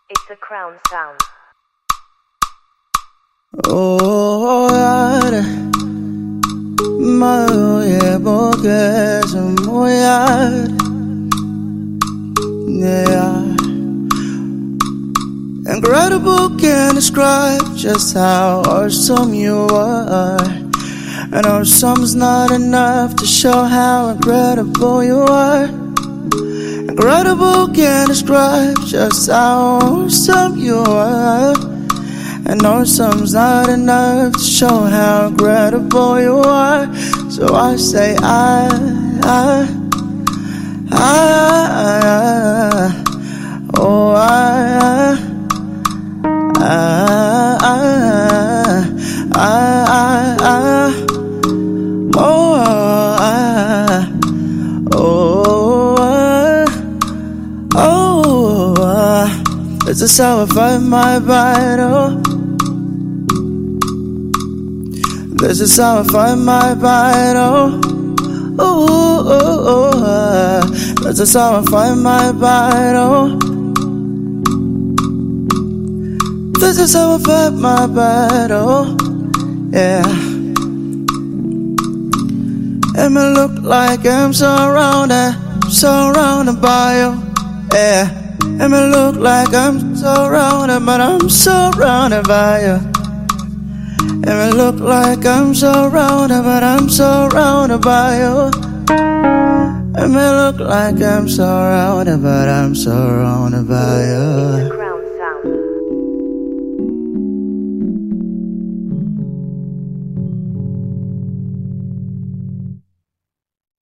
It's a crown sound. Oh, yare, mayo boke samoyar, yeah. Incredible, can't describe just how awesome you are. And awesome's not enough to show how incredible you are. Incredible, can't describe just how awesome you are. And awesome's not enough to show how incredible you are. So I say oh this is how I fight my battle. This is how I fight my battle. This is how I fight my battle. This is how I fight my battle. Yeah. It may look like I'm surrounded by you. Yeah. It may look like I'm surrounded, but I'm surrounded by you. It may look like I'm surrounded, but I'm surrounded by you. It may look like I'm surrounded, but I'm surrounded by you.